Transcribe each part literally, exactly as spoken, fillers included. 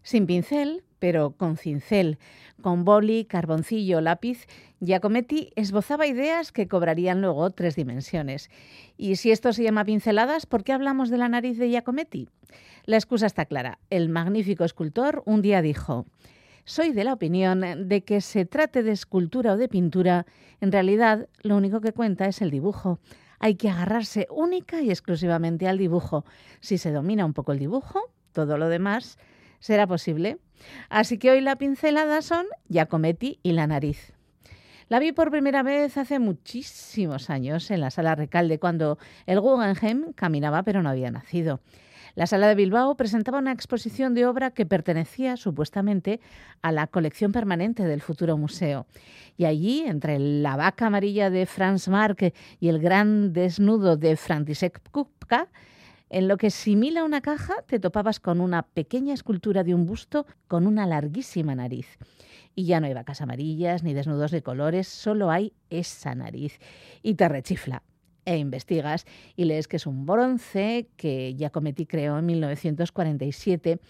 Sin pincel, pero con cincel, con boli, carboncillo, lápiz, Giacometti esbozaba ideas que cobrarían luego tres dimensiones. Y si esto se llama pinceladas, ¿por qué hablamos de la nariz de Giacometti? La excusa está clara. El magnífico escultor un día dijo: soy de la opinión de que se trate de escultura o de pintura, en realidad lo único que cuenta es el dibujo. Hay que agarrarse única y exclusivamente al dibujo. Si se domina un poco el dibujo, todo lo demás será posible. Así que hoy la pincelada son Giacometti y la nariz. La vi por primera vez hace muchísimos años en la Sala Recalde, cuando el Guggenheim caminaba pero no había nacido. La Sala de Bilbao presentaba una exposición de obra que pertenecía supuestamente a la colección permanente del futuro museo. Y allí, entre la vaca amarilla de Franz Marc y el gran desnudo de František Kupka, en lo que simila una caja, te topabas con una pequeña escultura de un busto con una larguísima nariz. Y ya no hay vacas amarillas ni desnudos de colores, solo hay esa nariz. Y te rechifla. E investigas y lees que es un bronce que Giacometti creó en mil novecientos cuarenta y siete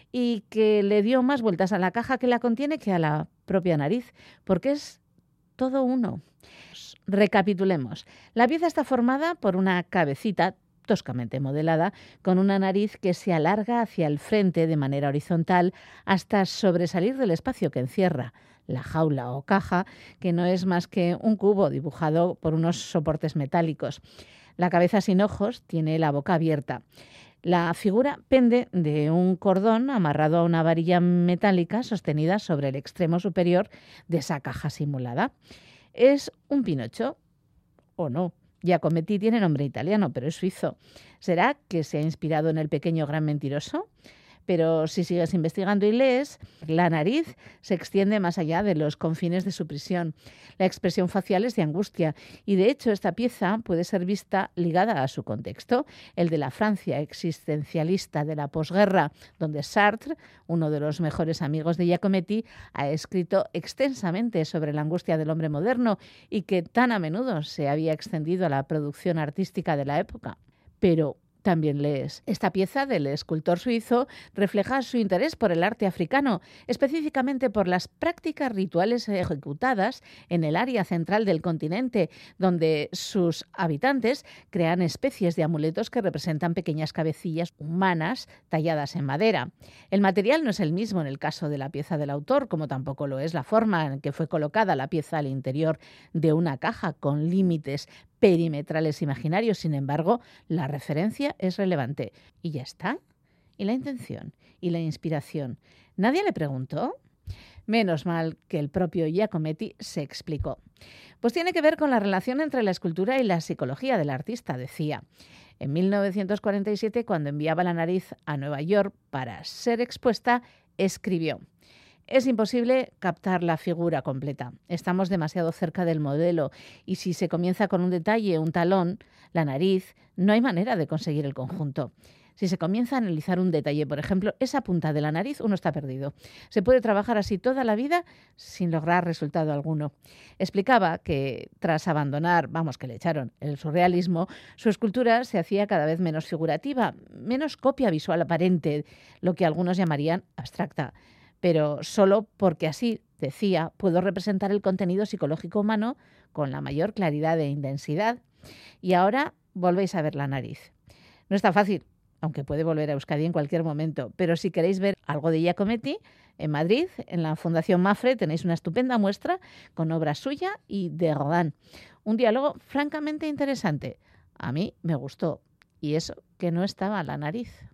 y que le dio más vueltas a la caja que la contiene que a la propia nariz, porque es todo uno. Recapitulemos. La pieza está formada por una cabecita toscamente modelada, con una nariz que se alarga hacia el frente de manera horizontal hasta sobresalir del espacio que encierra, la jaula o caja, que no es más que un cubo dibujado por unos soportes metálicos. La cabeza sin ojos tiene la boca abierta. La figura pende de un cordón amarrado a una varilla metálica sostenida sobre el extremo superior de esa caja simulada. ¿Es un Pinocho o no? Giacometti tiene nombre italiano, pero es suizo. ¿Será que se ha inspirado en el pequeño gran mentiroso? Pero si sigues investigando y lees, la nariz se extiende más allá de los confines de su prisión. La expresión facial es de angustia y, de hecho, esta pieza puede ser vista ligada a su contexto, el de la Francia existencialista de la posguerra, donde Sartre, uno de los mejores amigos de Giacometti, ha escrito extensamente sobre la angustia del hombre moderno y que tan a menudo se había extendido a la producción artística de la época. Pero también lees: esta pieza del escultor suizo refleja su interés por el arte africano, específicamente por las prácticas rituales ejecutadas en el área central del continente, donde sus habitantes crean especies de amuletos que representan pequeñas cabecillas humanas talladas en madera. El material no es el mismo en el caso de la pieza del autor, como tampoco lo es la forma en que fue colocada la pieza al interior de una caja con límites perimetrales imaginarios. Sin embargo, la referencia es relevante. Y ya está. ¿Y la intención? ¿Y la inspiración? ¿Nadie le preguntó? Menos mal que el propio Giacometti se explicó. Pues tiene que ver con la relación entre la escultura y la psicología del artista, decía. En mil novecientos cuarenta y siete, cuando enviaba la nariz a Nueva York para ser expuesta, escribió: es imposible captar la figura completa. Estamos demasiado cerca del modelo y si se comienza con un detalle, un talón, la nariz, no hay manera de conseguir el conjunto. Si se comienza a analizar un detalle, por ejemplo, esa punta de la nariz, uno está perdido. Se puede trabajar así toda la vida sin lograr resultado alguno. Explicaba que tras abandonar, vamos, que le echaron el surrealismo, su escultura se hacía cada vez menos figurativa, menos copia visual aparente, lo que algunos llamarían abstracta. Pero solo porque así, decía, puedo representar el contenido psicológico humano con la mayor claridad e intensidad. Y ahora volvéis a ver la nariz. No está fácil, aunque puede volver a Euskadi en cualquier momento, pero si queréis ver algo de Giacometti, en Madrid, en la Fundación Mafre, tenéis una estupenda muestra con obra suya y de Rodin. Un diálogo francamente interesante. A mí me gustó. Y eso que no estaba la nariz.